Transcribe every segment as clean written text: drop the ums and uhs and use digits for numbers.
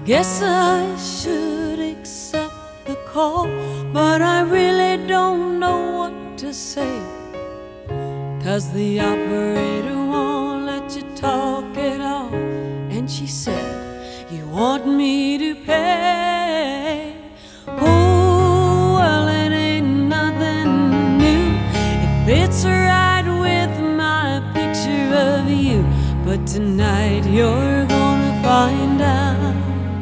Guess I should accept the call, but I really don't know what to say. 'Cause the operator won't let you talk at all. And she said, you want me to pay? Oh, well, it ain't nothing new. It fits right with my picture of you. But tonight you're gonna find out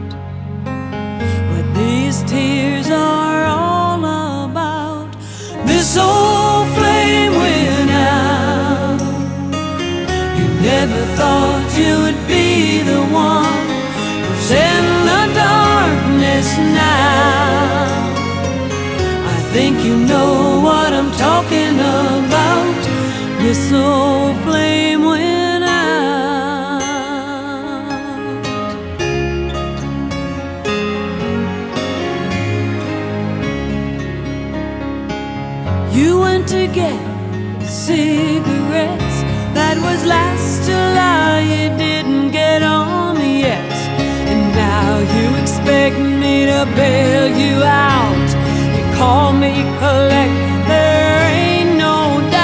what these tears are all about. This old flame went out. You never thought you would be the one who's in the darkness now. I think you know what I'm talking about. This old flame went out. You went to get cigarettes. That was last July. You didn't get on yet. And now you expect me to bail you out. You call me collect. There ain't no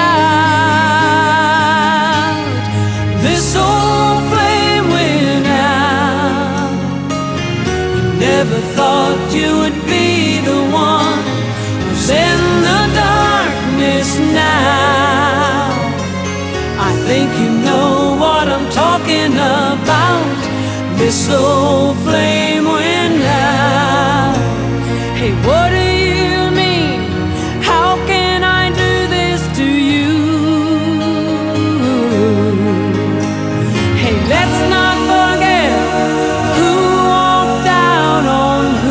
doubt. This old flame went out. You never thought you would be the one who's in the darkness now. I think you know what I'm talking about. This old flame went out. Hey, what do you mean? How can I do this to you? Hey, let's not forget who walked out on who.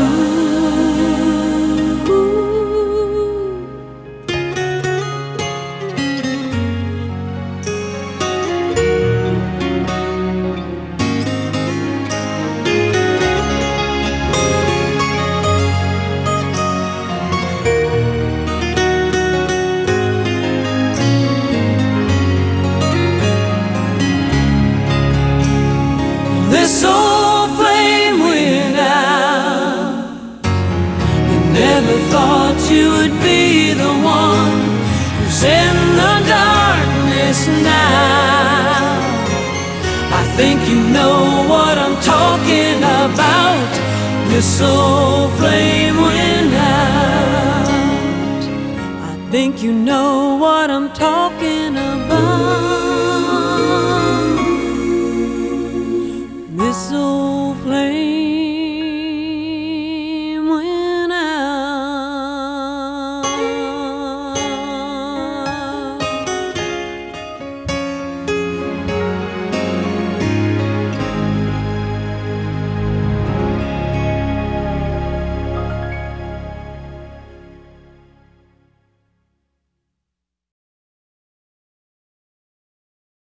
This old flame went out. You never thought you would be the one who's in the darkness now. I think you know what I'm talking about. This old flame went out. I think you know what I'm talking about.